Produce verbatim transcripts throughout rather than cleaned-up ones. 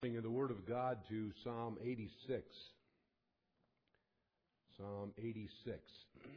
In the Word of God to Psalm eighty-six. Psalm eighty-six.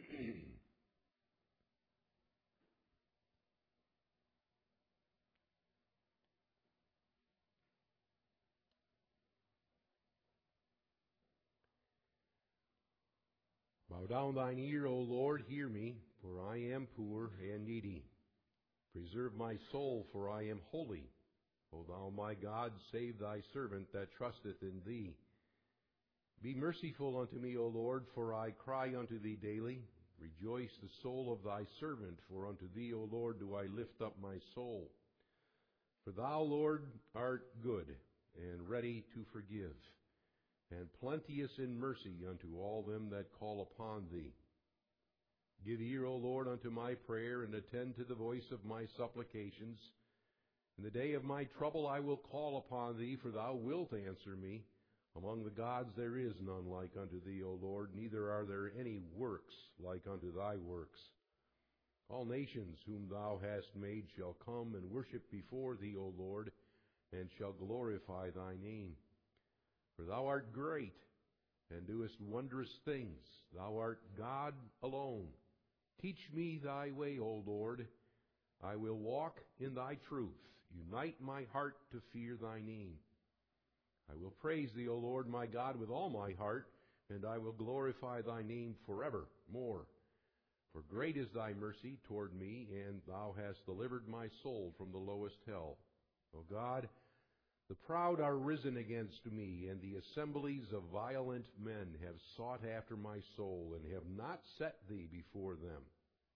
Bow down thine ear, O Lord, hear me, for I am poor and needy. Preserve my soul, for I am holy. O thou my God, save thy servant that trusteth in thee. Be merciful unto me, O Lord, for I cry unto thee daily. Rejoice the soul of thy servant, for unto thee, O Lord, do I lift up my soul. For thou, Lord, art good, and ready to forgive, and plenteous in mercy unto all them that call upon thee. Give ear, O Lord, unto my prayer, and attend to the voice of my supplications. In the day of my trouble I will call upon thee, for thou wilt answer me. Among the gods there is none like unto thee, O Lord, neither are there any works like unto thy works. All nations whom thou hast made shall come and worship before thee, O Lord, and shall glorify thy name. For thou art great, and doest wondrous things. Thou art God alone. Teach me thy way, O Lord. I will walk in thy truth. Unite my heart to fear thy name. I will praise thee, O Lord my God, with all my heart, and I will glorify thy name forevermore. For great is thy mercy toward me, and thou hast delivered my soul from the lowest hell. O God, the proud are risen against me, and the assemblies of violent men have sought after my soul, and have not set thee before them.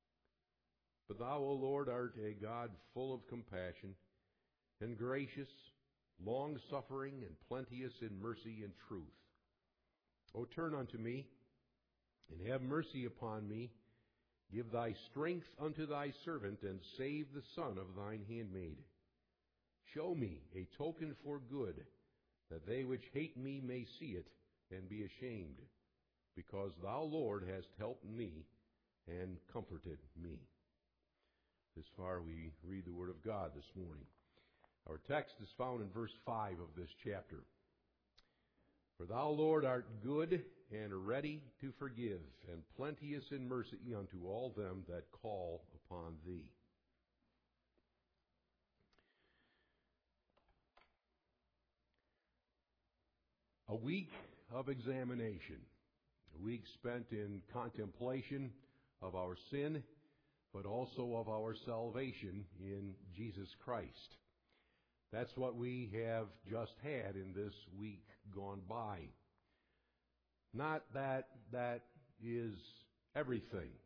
But thou, O Lord, art a God full of compassion, and gracious, long-suffering, and plenteous in mercy and truth. O turn unto me, and have mercy upon me. Give thy strength unto thy servant, and save the son of thine handmaid. Show me a token for good, that they which hate me may see it, and be ashamed, because thou, Lord, hast helped me, and comforted me. This far we read the Word of God this morning. Our text is found in verse five of this chapter. For thou, Lord, art good and ready to forgive, and plenteous in mercy unto all them that call upon thee. A week of examination, a week spent in contemplation of our sin, but also of our salvation in Jesus Christ. That's what we have just had in this week gone by. Not that that is everything.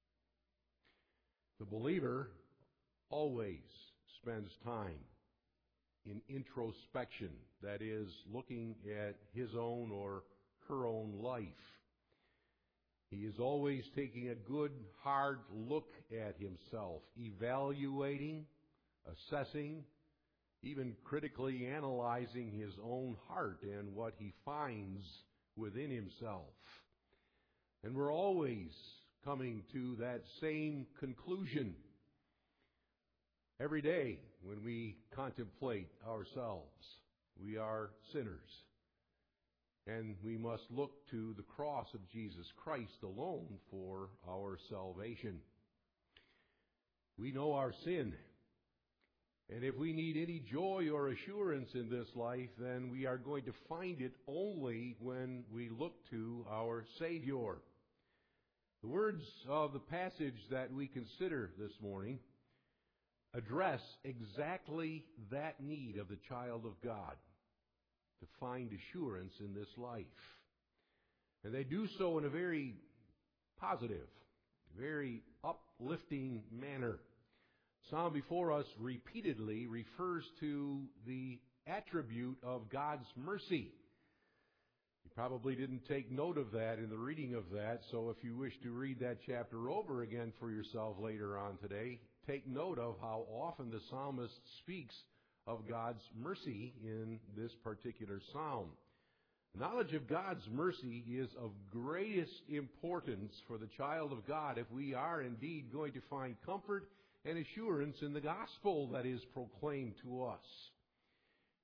The believer always spends time in introspection, that is, looking at his own or her own life. He is always taking a good, hard look at himself, evaluating, assessing, even critically analyzing his own heart and what he finds within himself. And we're always coming to that same conclusion every day when we contemplate ourselves. We are sinners. And we must look to the cross of Jesus Christ alone for our salvation. We know our sin. And if we need any joy or assurance in this life, then we are going to find it only when we look to our Savior. The words of the passage that we consider this morning address exactly that need of the child of God, to find assurance in this life. And they do so in a very positive, very uplifting manner. Psalm before us repeatedly refers to the attribute of God's mercy. You probably didn't take note of that in the reading of that, so if you wish to read that chapter over again for yourself later on today, take note of how often the psalmist speaks of God's mercy in this particular psalm. Knowledge of God's mercy is of greatest importance for the child of God if we are indeed going to find comfort and assurance in the gospel that is proclaimed to us.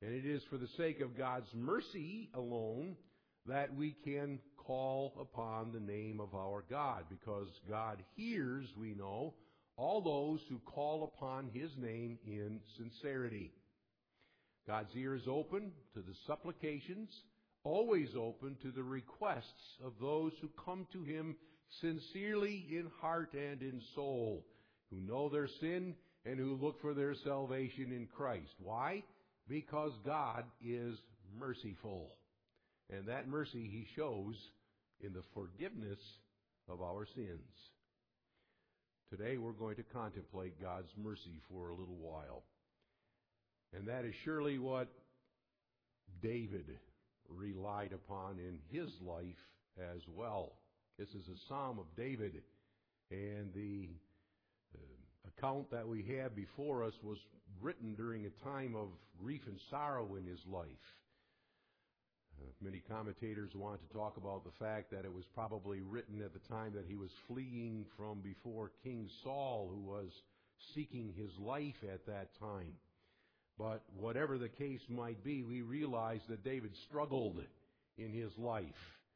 And it is for the sake of God's mercy alone that we can call upon the name of our God, because God hears, we know, all those who call upon His name in sincerity. God's ear is open to the supplications, always open to the requests of those who come to Him sincerely in heart and in soul, who know their sin and who look for their salvation in Christ. Why? Because God is merciful. And that mercy He shows in the forgiveness of our sins. Today we're going to contemplate God's mercy for a little while. And that is surely what David relied upon in his life as well. This is a Psalm of David, and the uh, account that we have before us was written during a time of grief and sorrow in his life. Uh, many commentators want to talk about the fact that it was probably written at the time that he was fleeing from before King Saul, who was seeking his life at that time. But whatever the case might be, we realize that David struggled in his life.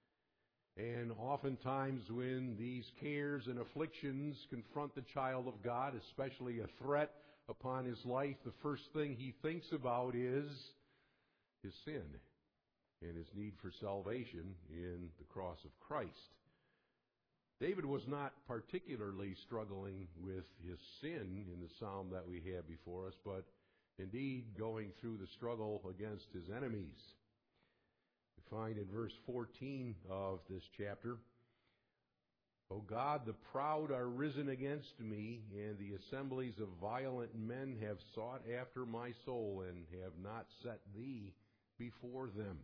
And oftentimes when these cares and afflictions confront the child of God, especially a threat upon his life, the first thing he thinks about is his sin and his need for salvation in the cross of Christ. David was not particularly struggling with his sin in the psalm that we have before us, but indeed going through the struggle against his enemies. We find in verse fourteen of this chapter, O God, the proud are risen against me, and the assemblies of violent men have sought after my soul, and have not set thee before them.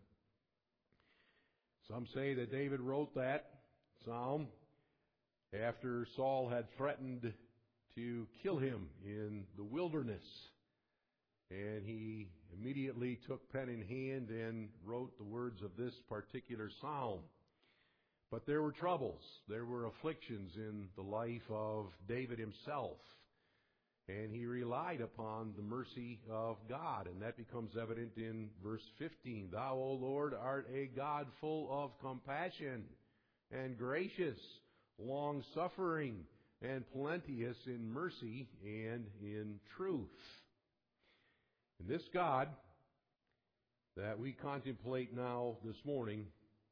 Some say that David wrote that psalm after Saul had threatened to kill him in the wilderness. And he immediately took pen in hand and wrote the words of this particular psalm. But there were troubles, there were afflictions in the life of David himself. And he relied upon the mercy of God. And that becomes evident in verse fifteen. Thou, O Lord, art a God full of compassion and gracious, long-suffering, and plenteous in mercy and in truth. And this God that we contemplate now this morning,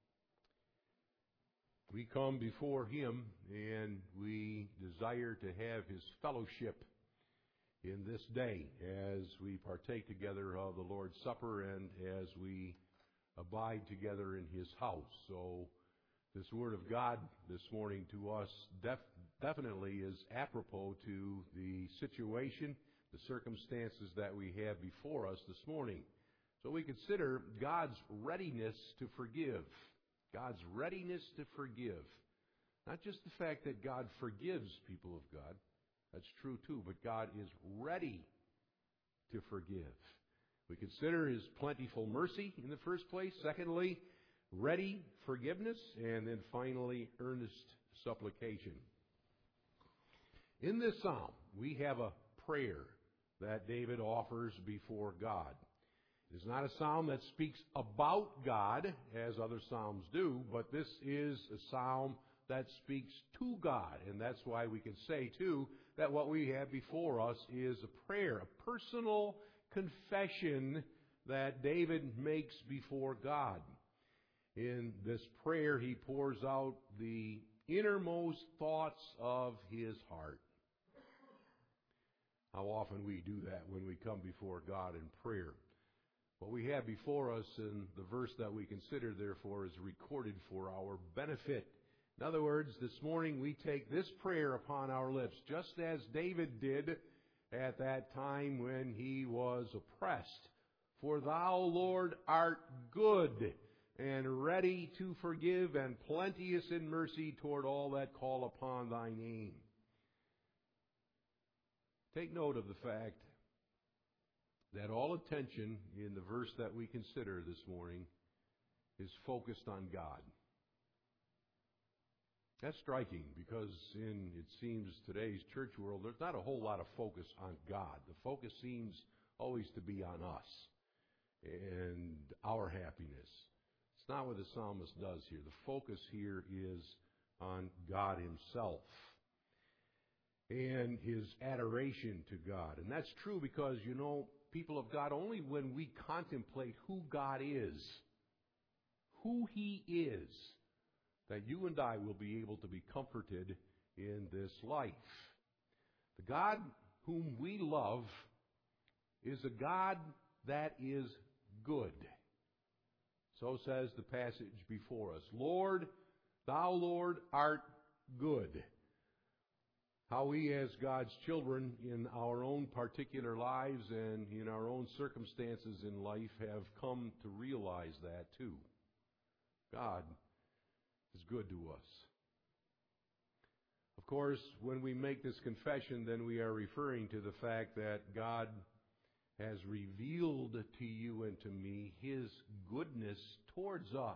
we come before Him and we desire to have His fellowship in this day as we partake together of the Lord's Supper and as we abide together in His house. So this Word of God this morning to us def- definitely is apropos to the situation, the circumstances that we have before us this morning. So we consider God's readiness to forgive. God's readiness to forgive. Not just the fact that God forgives people of God. That's true too, but God is ready to forgive. We consider His plentiful mercy in the first place. Secondly, ready forgiveness. And then finally, earnest supplication. In this psalm, we have a prayer that David offers before God. It is not a psalm that speaks about God, as other psalms do, but this is a psalm that speaks to God. And that's why we can say, too, that what we have before us is a prayer, a personal confession that David makes before God. In this prayer, he pours out the innermost thoughts of his heart. How often we do that when we come before God in prayer. What we have before us in the verse that we consider, therefore, is recorded for our benefit. In other words, this morning we take this prayer upon our lips, just as David did at that time when he was oppressed. For thou, Lord, art good and ready to forgive and plenteous in mercy toward all that call upon thy name. Take note of the fact that all attention in the verse that we consider this morning is focused on God. That's striking because in, it seems, today's church world, there's not a whole lot of focus on God. The focus seems always to be on us. and our happiness. It's not what the psalmist does here. The focus here is on God himself and his adoration to God. And that's true because, you know, people of God, only when we contemplate who God is, who he is, that you and I will be able to be comforted in this life. The God whom we love is a God that is good. So says the passage before us. Lord, thou, Lord, art good. How we as God's children in our own particular lives and in our own circumstances in life have come to realize that too. God is good to us. Of course, when we make this confession, then we are referring to the fact that God has revealed to you and to me his goodness towards us.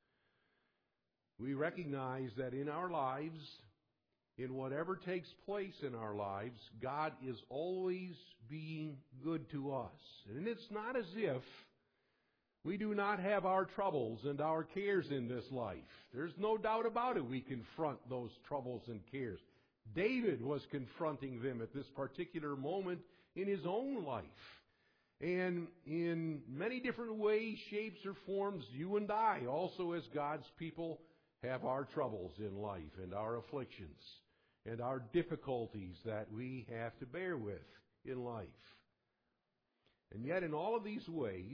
We recognize that in our lives, in whatever takes place in our lives, God is always being good to us. And it's not as if we do not have our troubles and our cares in this life. There's no doubt about it. We confront those troubles and cares. David was confronting them at this particular moment in his own life. And in many different ways, shapes, or forms, you and I, also as God's people, have our troubles in life and our afflictions and our difficulties that we have to bear with in life. And yet, in all of these ways,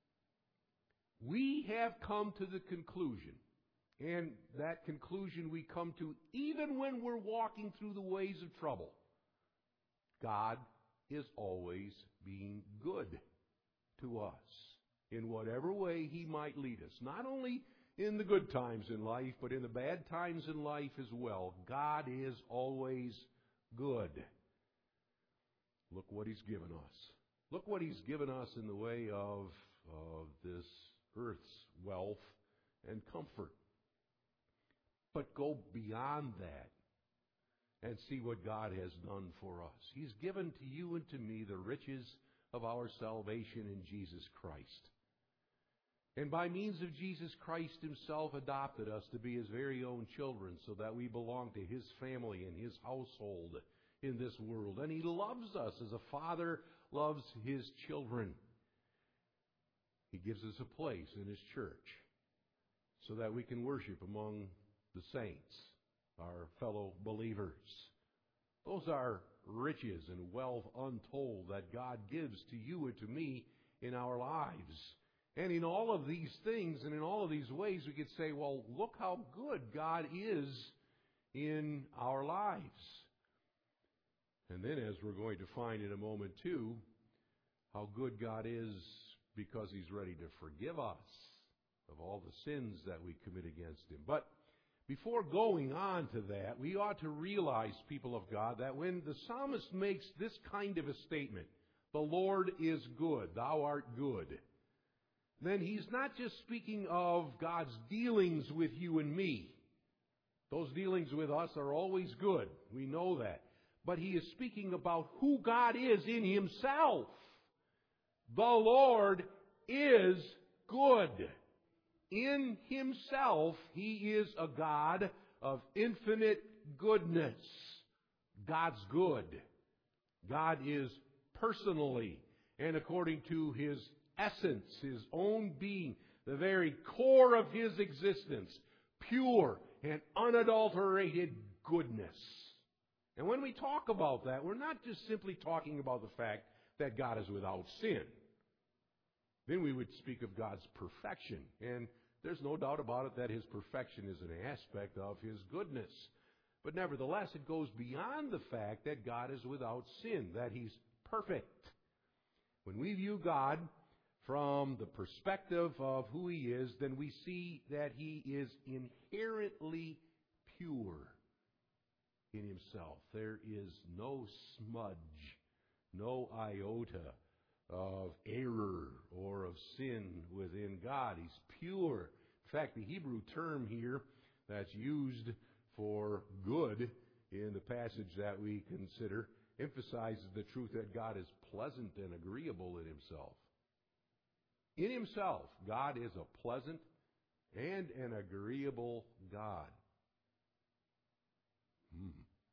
we have come to the conclusion, and that conclusion we come to even when we're walking through the ways of trouble. God is always being good to us in whatever way he might lead us. Not only in the good times in life, but in the bad times in life as well. God is always good. Look what he's given us. Look what he's given us in the way of, of this earth's wealth and comfort. But go beyond that and see what God has done for us. He's given to you and to me the riches of our salvation in Jesus Christ. And by means of Jesus Christ himself adopted us to be his very own children so that we belong to his family and his household in this world. And he loves us as a father loves his children. He gives us a place in his church so that we can worship among the saints, our fellow believers. Those are riches and wealth untold that God gives to you and to me in our lives. And in all of these things and in all of these ways, we could say, well, look how good God is in our lives. And then, as we're going to find in a moment too, how good God is because he's ready to forgive us of all the sins that we commit against him. But before going on to that, we ought to realize, people of God, that when the psalmist makes this kind of a statement, the Lord is good, thou art good, then he's not just speaking of God's dealings with you and me. Those dealings with us are always good. We know that. But he is speaking about who God is in himself. The Lord is good. In himself, he is a God of infinite goodness. God's good. God is personally and according to his essence, his own being, the very core of his existence, pure and unadulterated goodness. And when we talk about that, we're not just simply talking about the fact that God is without sin. Then we would speak of God's perfection. And there's no doubt about it that his perfection is an aspect of his goodness. But nevertheless, it goes beyond the fact that God is without sin, that he's perfect. When we view God from the perspective of who he is, then we see that he is inherently pure in himself. There is no smudge, no iota of error or of sin within God. He's pure. In fact, the Hebrew term here that's used for good in the passage that we consider emphasizes the truth that God is pleasant and agreeable in himself. In himself, God is a pleasant and an agreeable God. Hmm.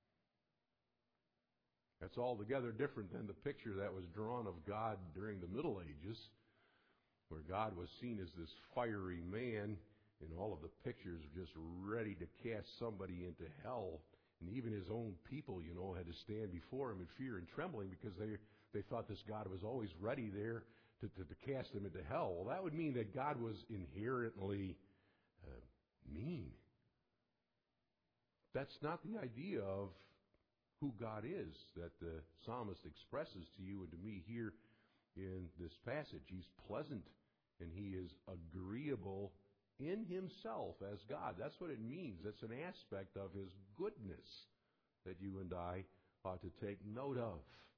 That's altogether different than the picture that was drawn of God during the Middle Ages, where God was seen as this fiery man, and all of the pictures were just ready to cast somebody into hell. And even his own people, you know, had to stand before him in fear and trembling because they they thought this God was always ready there to, to, to cast them into hell. Well, that would mean that God was inherently uh, mean. That's not the idea of who God is that the psalmist expresses to you and to me here in this passage. He's pleasant and he is agreeable in himself as God. That's what it means. That's an aspect of his goodness that you and I ought to take note of.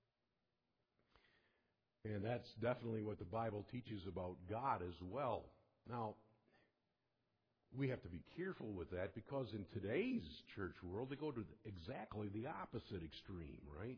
And that's definitely what the Bible teaches about God as well. Now, we have to be careful with that because in today's church world, they go to exactly the opposite extreme, right?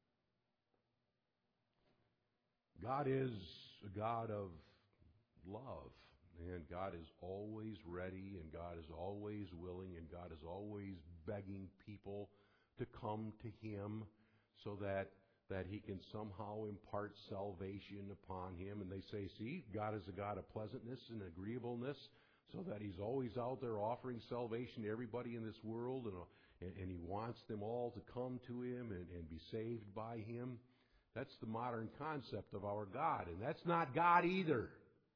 God is a God of love, and God is always ready, and God is always willing, and God is always begging people to come to Him so that that He can somehow impart salvation upon him. And they say, see, God is a God of pleasantness and agreeableness, so that He's always out there offering salvation to everybody in this world, and, and, and He wants them all to come to Him and, and be saved by Him. That's the modern concept of our God, and that's not God either.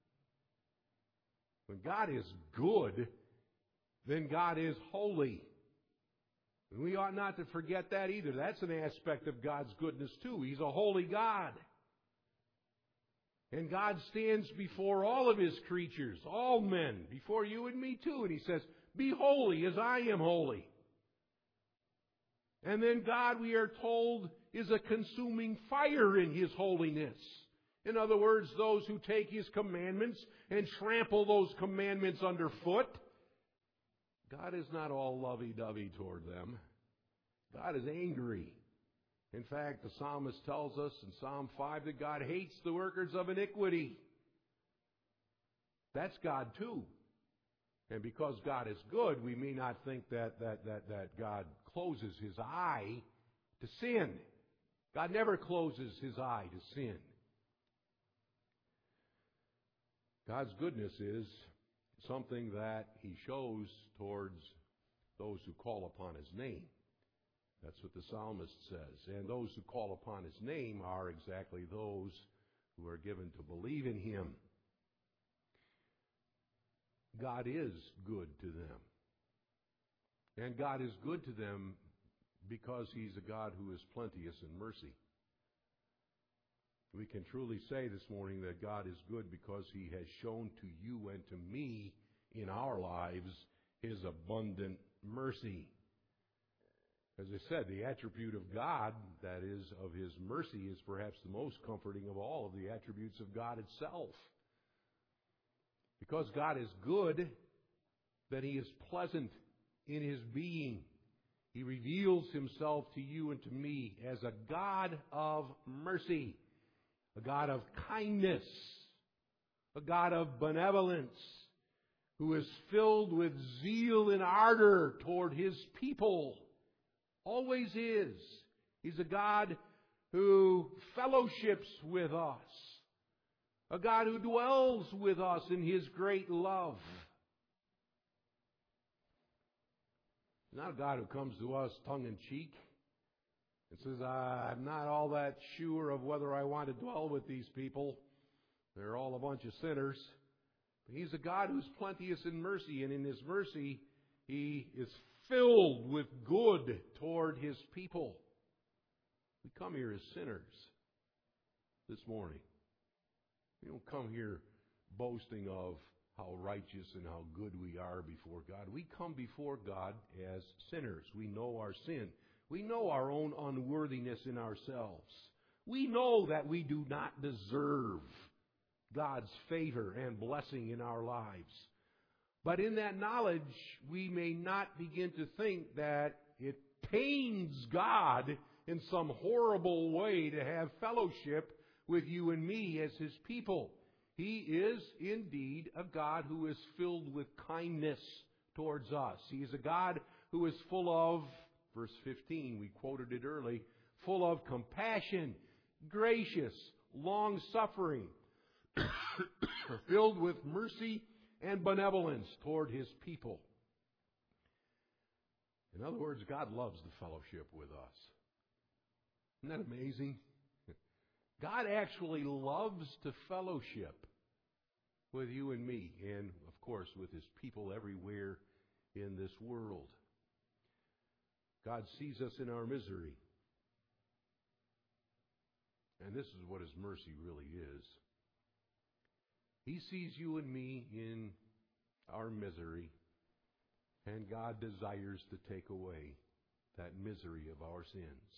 When God is good, then God is holy. And we ought not to forget that either. That's an aspect of God's goodness too. He's a holy God. And God stands before all of His creatures, all men, before you and me too. And He says, be holy as I am holy. And then God, we are told, is a consuming fire in His holiness. In other words, those who take His commandments and trample those commandments underfoot, God is not all lovey-dovey toward them. God is angry. In fact, the psalmist tells us in Psalm five that God hates the workers of iniquity. That's God too. And because God is good, we may not think that, that, that, that God closes His eye to sin. God never closes His eye to sin. God's goodness is something that He shows towards those who call upon His name. That's what the psalmist says. And those who call upon His name are exactly those who are given to believe in Him. God is good to them. And God is good to them because He's a God who is plenteous in mercy. We can truly say this morning that God is good because He has shown to you and to me in our lives His abundant mercy. As I said, the attribute of God, that is, of His mercy, is perhaps the most comforting of all of the attributes of God itself. Because God is good, then He is pleasant in His being. He reveals Himself to you and to me as a God of mercy, a God of kindness, a God of benevolence, who is filled with zeal and ardor toward His people. Always is. He's a God who fellowships with us. A God who dwells with us in His great love. Not a God who comes to us tongue-in-cheek and says, I'm not all that sure of whether I want to dwell with these people. They're all a bunch of sinners. But He's a God who's plenteous in mercy, and in His mercy, He is filled with good toward His people. We come here as sinners this morning. We don't come here boasting of how righteous and how good we are before God. We come before God as sinners. We know our sin. We know our own unworthiness in ourselves. We know that we do not deserve God's favor and blessing in our lives. But in that knowledge, we may not begin to think that it pains God in some horrible way to have fellowship with you and me as His people. He is indeed a God who is filled with kindness towards us. He is a God who is full of, verse fifteen, we quoted it early, full of compassion, gracious, long-suffering, filled with mercy and benevolence toward His people. In other words, God loves the fellowship with us. Isn't that amazing? God actually loves to fellowship with you and me, and of course with His people everywhere in this world. God sees us in our misery. And this is what His mercy really is. He sees you and me in our misery, and God desires to take away that misery of our sins.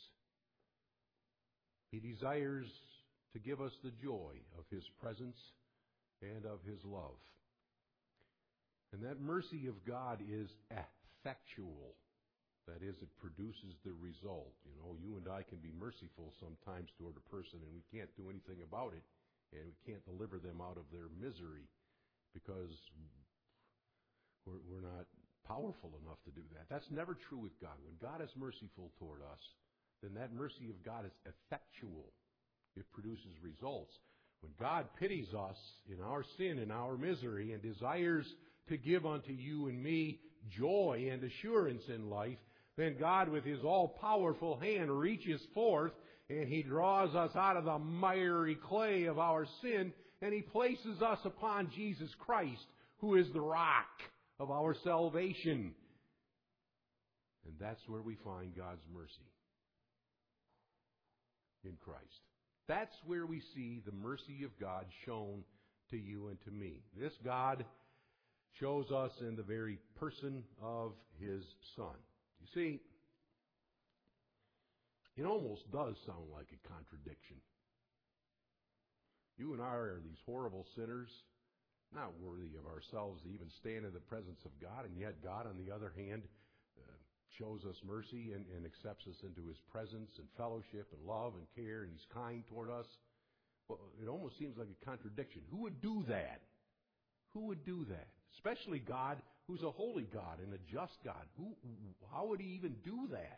He desires to give us the joy of His presence and of His love. And that mercy of God is effectual. That is, it produces the result. You know, you and I can be merciful sometimes toward a person, and we can't do anything about it, and we can't deliver them out of their misery because we're, we're not powerful enough to do that. That's never true with God. When God is merciful toward us, then that mercy of God is effectual. It produces results. When God pities us in our sin and our misery and desires to give unto you and me joy and assurance in life, then God with His all-powerful hand reaches forth and He draws us out of the miry clay of our sin, and He places us upon Jesus Christ, who is the rock of our salvation. And that's where we find God's mercy. In Christ. That's where we see the mercy of God shown to you and to me. This God shows us in the very person of His Son. You see, it almost does sound like a contradiction. You and I are these horrible sinners, not worthy of ourselves to even stand in the presence of God, and yet God, on the other hand, uh, shows us mercy and, and accepts us into His presence and fellowship and love and care, and He's kind toward us. Well, it almost seems like a contradiction. Who would do that? Who would do that? Especially God, who's a holy God and a just God. Who? How would He even do that?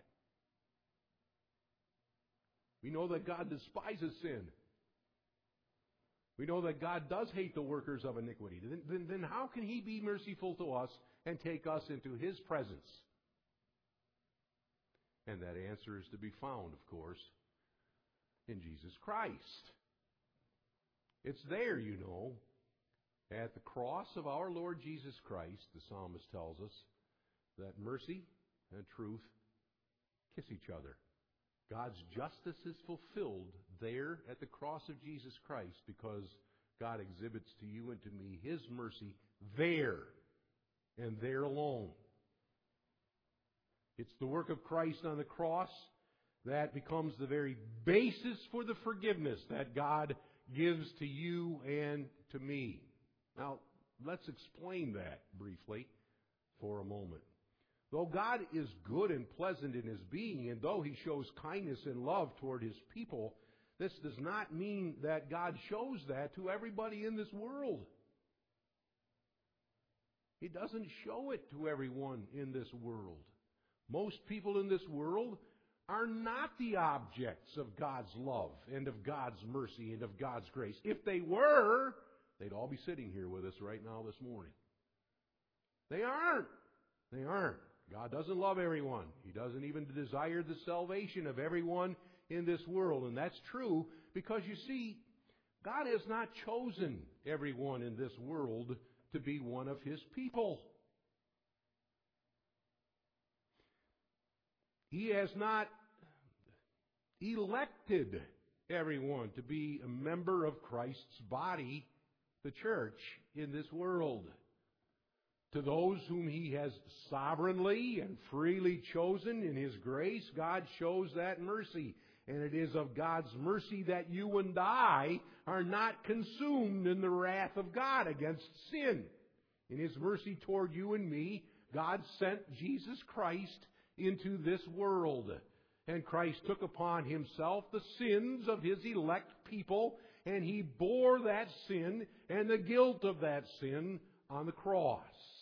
We know that God despises sin. We know that God does hate the workers of iniquity. Then, then, then how can He be merciful to us and take us into His presence? And that answer is to be found, of course, in Jesus Christ. It's there, you know, at the cross of our Lord Jesus Christ, the psalmist tells us, that mercy and truth kiss each other. God's justice is fulfilled there at the cross of Jesus Christ because God exhibits to you and to me His mercy there and there alone. It's the work of Christ on the cross that becomes the very basis for the forgiveness that God gives to you and to me. Now, let's explain that briefly for a moment. Though God is good and pleasant in His being, and though He shows kindness and love toward His people, this does not mean that God shows that to everybody in this world. He doesn't show it to everyone in this world. Most people in this world are not the objects of God's love and of God's mercy and of God's grace. If they were, they'd all be sitting here with us right now this morning. They aren't. They aren't. God doesn't love everyone. He doesn't even desire the salvation of everyone in this world. And that's true because, you see, God has not chosen everyone in this world to be one of His people. He has not elected everyone to be a member of Christ's body, the church, in this world. To those whom He has sovereignly and freely chosen in His grace, God shows that mercy. And it is of God's mercy that you and I are not consumed in the wrath of God against sin. In His mercy toward you and me, God sent Jesus Christ into this world. And Christ took upon Himself the sins of His elect people, and He bore that sin and the guilt of that sin on the cross.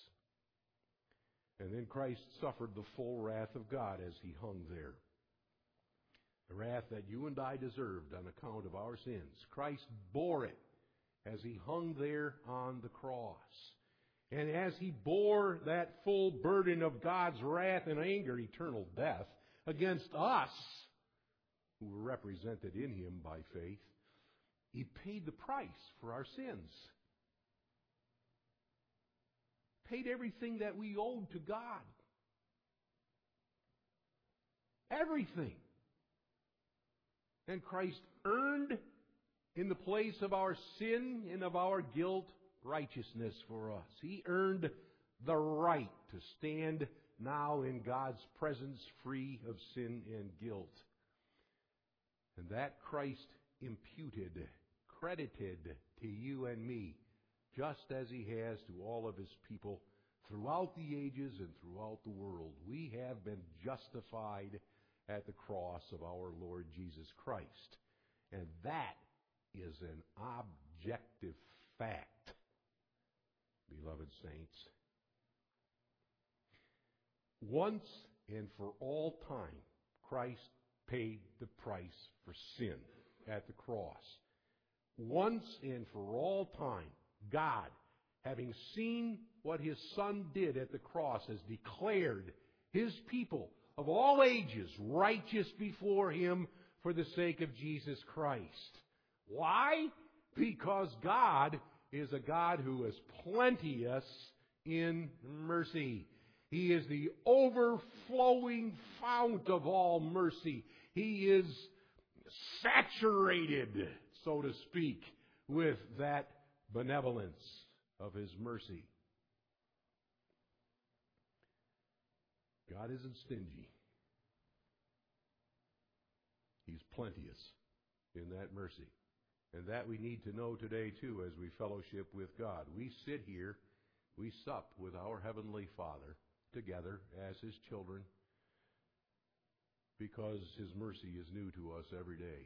And then Christ suffered the full wrath of God as He hung there. The wrath that you and I deserved on account of our sins. Christ bore it as He hung there on the cross. And as He bore that full burden of God's wrath and anger, eternal death, against us, who were represented in Him by faith, He paid the price for our sins. Paid everything that we owed to God. Everything. And Christ earned, in the place of our sin and of our guilt, righteousness for us. He earned the right to stand now in God's presence free of sin and guilt. And that Christ imputed, credited to you and me, just as He has to all of His people throughout the ages and throughout the world. We have been justified at the cross of our Lord Jesus Christ. And that is an objective fact, beloved saints. Once and for all time, Christ paid the price for sin at the cross. Once and for all time, God, having seen what His Son did at the cross, has declared His people of all ages righteous before Him for the sake of Jesus Christ. Why? Because God is a God who is plenteous in mercy. He is the overflowing fount of all mercy. He is saturated, so to speak, with that benevolence of His mercy. God isn't stingy. He's plenteous in that mercy. And that we need to know today, too, as we fellowship with God. We sit here, we sup with our Heavenly Father together as His children because His mercy is new to us every day.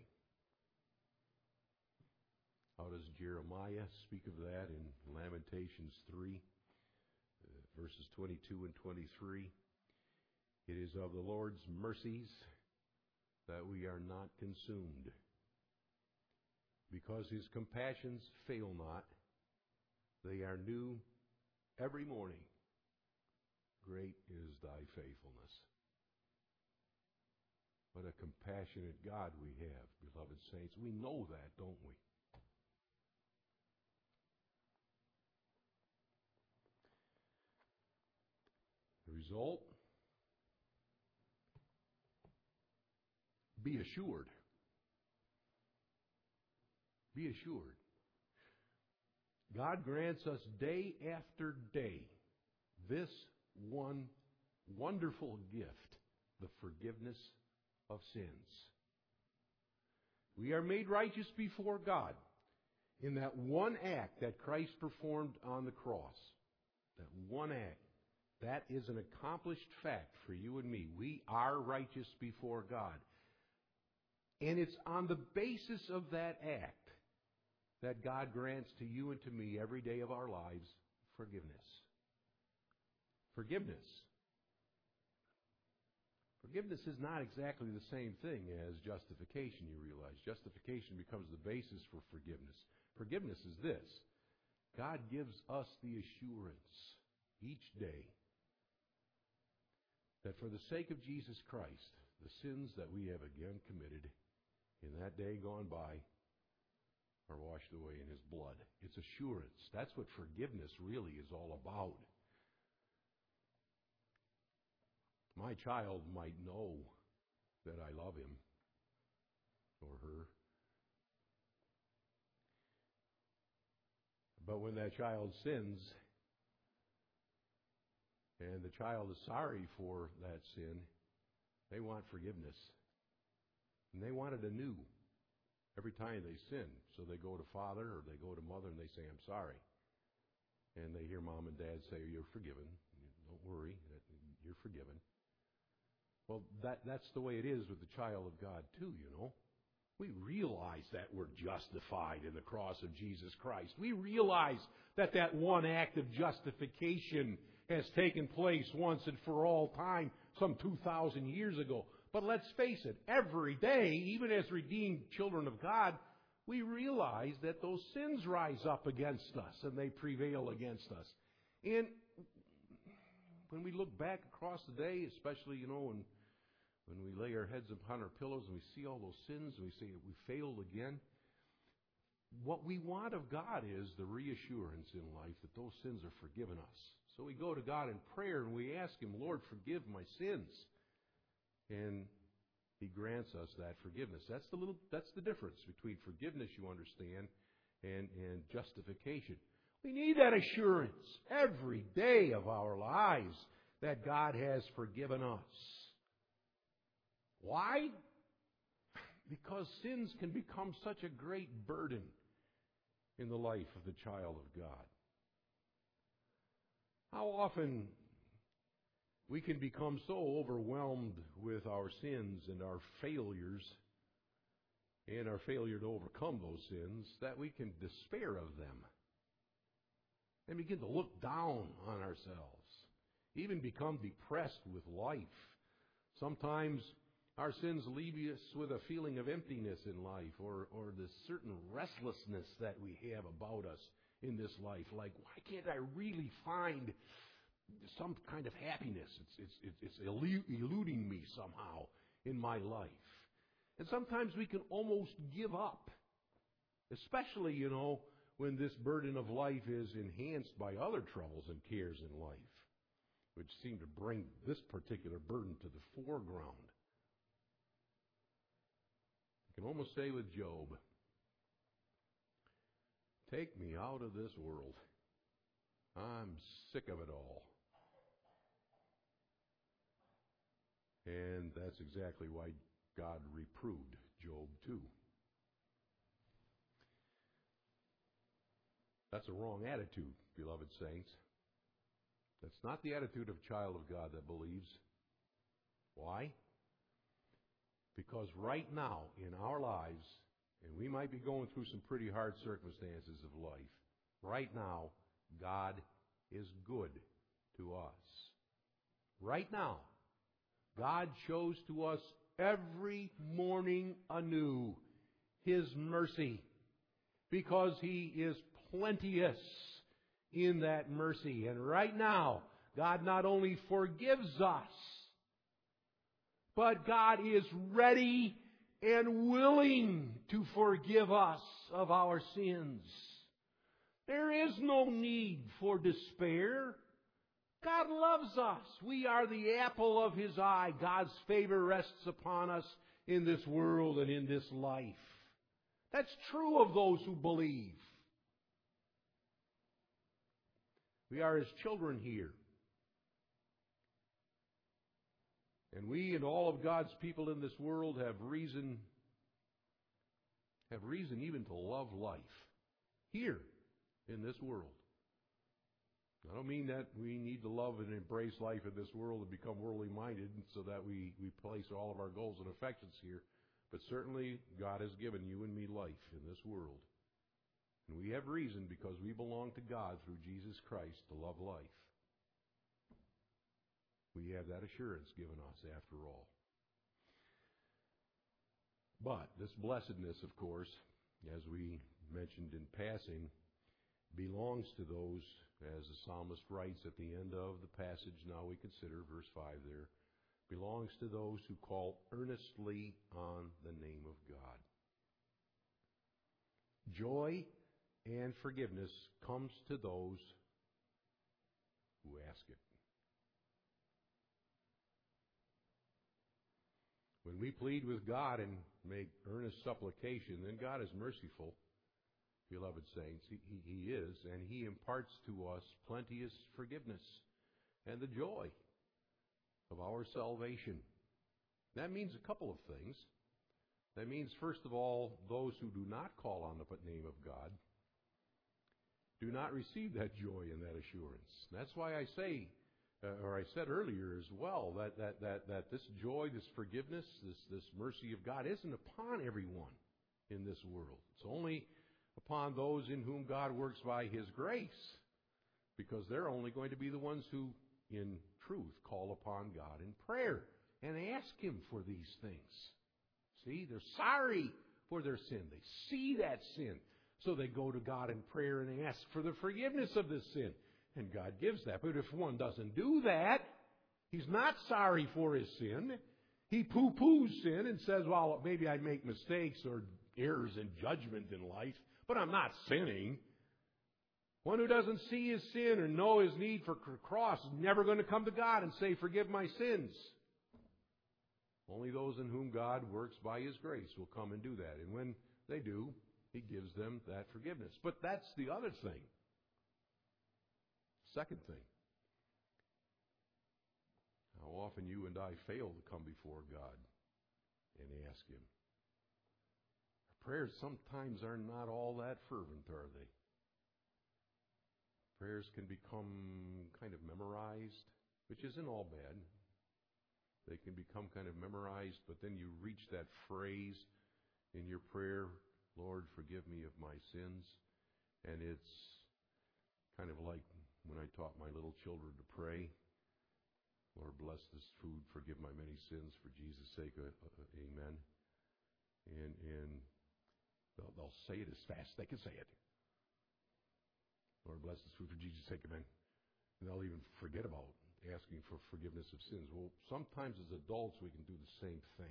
How does Jeremiah speak of that in Lamentations three, uh, verses twenty-two and twenty-three? It is of the Lord's mercies that we are not consumed, because His compassions fail not. They are new every morning. Great is Thy faithfulness. What a compassionate God we have, beloved saints. We know that, don't we? The result? Be assured. Be assured. God grants us day after day this one wonderful gift, the forgiveness of sins. We are made righteous before God in that one act that Christ performed on the cross. That one act. That is an accomplished fact for you and me. We are righteous before God. And it's on the basis of that act that God grants to you and to me every day of our lives forgiveness. Forgiveness. Forgiveness is not exactly the same thing as justification, you realize. Justification becomes the basis for forgiveness. Forgiveness is this. God gives us the assurance each day that for the sake of Jesus Christ, the sins that we have again committed in that day gone by are washed away in His blood. It's assurance. That's what forgiveness really is all about. My child might know that I love him or her. But when that child sins, and the child is sorry for that sin, they want forgiveness. And they want it anew every time they sin. So they go to father or they go to mother and they say, I'm sorry. And they hear mom and dad say, you're forgiven. Don't worry, you're forgiven. Well, that, that's the way it is with the child of God too, you know. We realize that we're justified in the cross of Jesus Christ. We realize that that one act of justification has taken place once and for all time, some two thousand years ago. But let's face it, every day, even as redeemed children of God, we realize that those sins rise up against us and they prevail against us. And when we look back across the day, especially, you know, when, when we lay our heads upon our pillows and we see all those sins and we say we failed again, what we want of God is the reassurance in life that those sins are forgiven us. So we go to God in prayer and we ask Him, Lord, forgive my sins. And He grants us that forgiveness. That's the little that's the difference between forgiveness, you understand, and, and justification. We need that assurance every day of our lives that God has forgiven us. Why? Because sins can become such a great burden in the life of the child of God. How often we can become so overwhelmed with our sins and our failures and our failure to overcome those sins that we can despair of them and begin to look down on ourselves, even become depressed with life. Sometimes our sins leave us with a feeling of emptiness in life, or, or this certain restlessness that we have about us in this life. Like, why can't I really find some kind of happiness? It's, it's, it's eluding me somehow in my life. And sometimes we can almost give up, especially, you know, when this burden of life is enhanced by other troubles and cares in life, which seem to bring this particular burden to the foreground. You can almost say with Job, take me out of this world. I'm sick of it all. And that's exactly why God reproved Job too. That's a wrong attitude, beloved saints. That's not the attitude of a child of God that believes. Why? Because right now in our lives, and we might be going through some pretty hard circumstances of life, right now, God is good to us. Right now, God shows to us every morning anew His mercy, because He is plenteous in that mercy. And right now, God not only forgives us, but God is ready and willing to forgive us of our sins. There is no need for despair. God loves us. We are the apple of His eye. God's favor rests upon us in this world and in this life. That's true of those who believe. We are His children here. And we and all of God's people in this world have reason, have reason even to love life here in this world. I don't mean that we need to love and embrace life in this world and become worldly minded so that we, we place all of our goals and affections here. But certainly God has given you and me life in this world. And we have reason, because we belong to God through Jesus Christ, to love life. We have that assurance given us after all. But this blessedness, of course, as we mentioned in passing, belongs to those, as the psalmist writes at the end of the passage now we consider, verse five there, belongs to those who call earnestly on the name of God. Joy and forgiveness comes to those who ask it. When we plead with God and make earnest supplication, then God is merciful, beloved saints. He, he, he is, and He imparts to us plenteous forgiveness and the joy of our salvation. That means a couple of things. That means, first of all, those who do not call on the name of God do not receive that joy and that assurance. That's why I say, uh, or I said earlier as well, that, that, that, that this joy, this forgiveness, this, this mercy of God isn't upon everyone. in this world. It's only upon those in whom God works by His grace, because they're only going to be the ones who, in truth, call upon God in prayer and ask Him for these things. See, they're sorry for their sin. They see that sin. So they go to God in prayer and ask for the forgiveness of this sin. And God gives that. But if one doesn't do that, he's not sorry for his sin. He poo-poos sin and says, well, maybe I make mistakes or errors in judgment in life, but I'm not sinning. One who doesn't see his sin or know his need for a cross is never going to come to God and say, forgive my sins. Only those in whom God works by His grace will come and do that. And when they do, He gives them that forgiveness. But that's the other thing. Second thing. How often you and I fail to come before God and ask Him. Our prayers sometimes are not all that fervent, are they? Prayers can become kind of memorized, which isn't all bad. They can become kind of memorized, but then you reach that phrase in your prayer, Lord, forgive me of my sins. And it's kind of like when I taught my little children to pray, Lord, bless this food, forgive my many sins, for Jesus' sake, uh, uh, amen. And, and they'll, they'll say it as fast as they can say it. Lord, bless this food, for Jesus' sake, amen. And they'll even forget about asking for forgiveness of sins. Well, sometimes as adults we can do the same thing.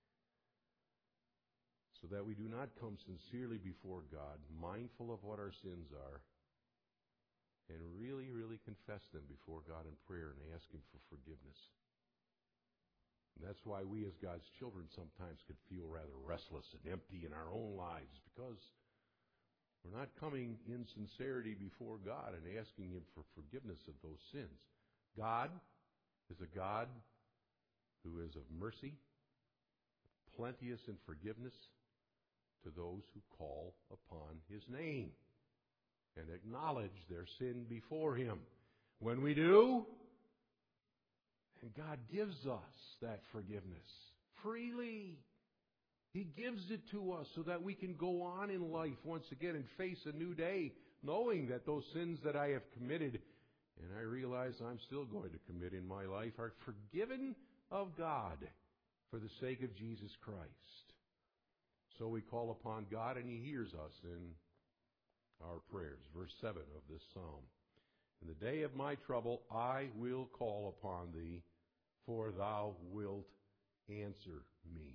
So that we do not come sincerely before God, mindful of what our sins are, and really, really confess them before God in prayer and ask Him for forgiveness. And that's why we as God's children sometimes could feel rather restless and empty in our own lives, because we're not coming in sincerity before God and asking Him for forgiveness of those sins. God is a God who is of mercy, plenteous in forgiveness to those who call upon His name and acknowledge their sin before Him. When we do, and God gives us that forgiveness freely. He gives it to us so that we can go on in life once again and face a new day, knowing that those sins that I have committed, and I realize I'm still going to commit in my life, are forgiven of God for the sake of Jesus Christ. So we call upon God and He hears us in our prayers. Verse seven of this psalm. In the day of my trouble I will call upon Thee, for Thou wilt answer me.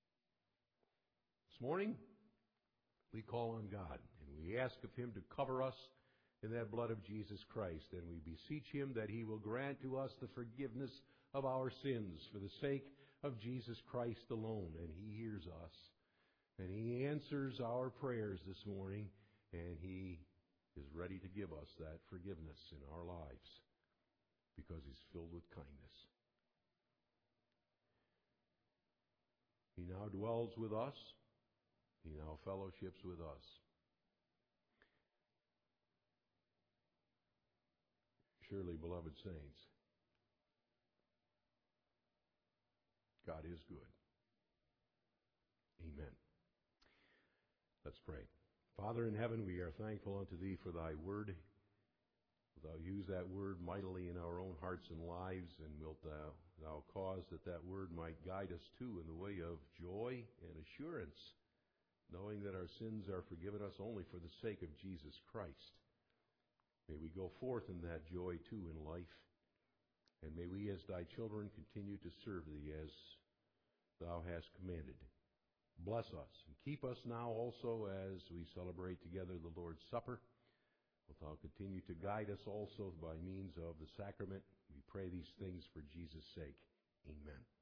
This morning we call on God and we ask of Him to cover us in that blood of Jesus Christ, and we beseech Him that He will grant to us the forgiveness of our sins for the sake of Jesus Christ alone. And He hears us, and He answers our prayers this morning, and He is ready to give us that forgiveness in our lives because He's filled with kindness. He now dwells with us. He now fellowships with us. Surely, beloved saints, God is good. Amen. Let's pray. Father in heaven, we are thankful unto Thee for Thy word. Thou use that word mightily in our own hearts and lives, and wilt Thou, thou cause that that word might guide us too in the way of joy and assurance, knowing that our sins are forgiven us only for the sake of Jesus Christ. May we go forth in that joy too in life, and may we as Thy children continue to serve Thee as Thou hast commanded. Bless us and keep us now also as we celebrate together the Lord's Supper. Wilt Thou continue to guide us also by means of the sacrament. We pray these things for Jesus' sake. Amen.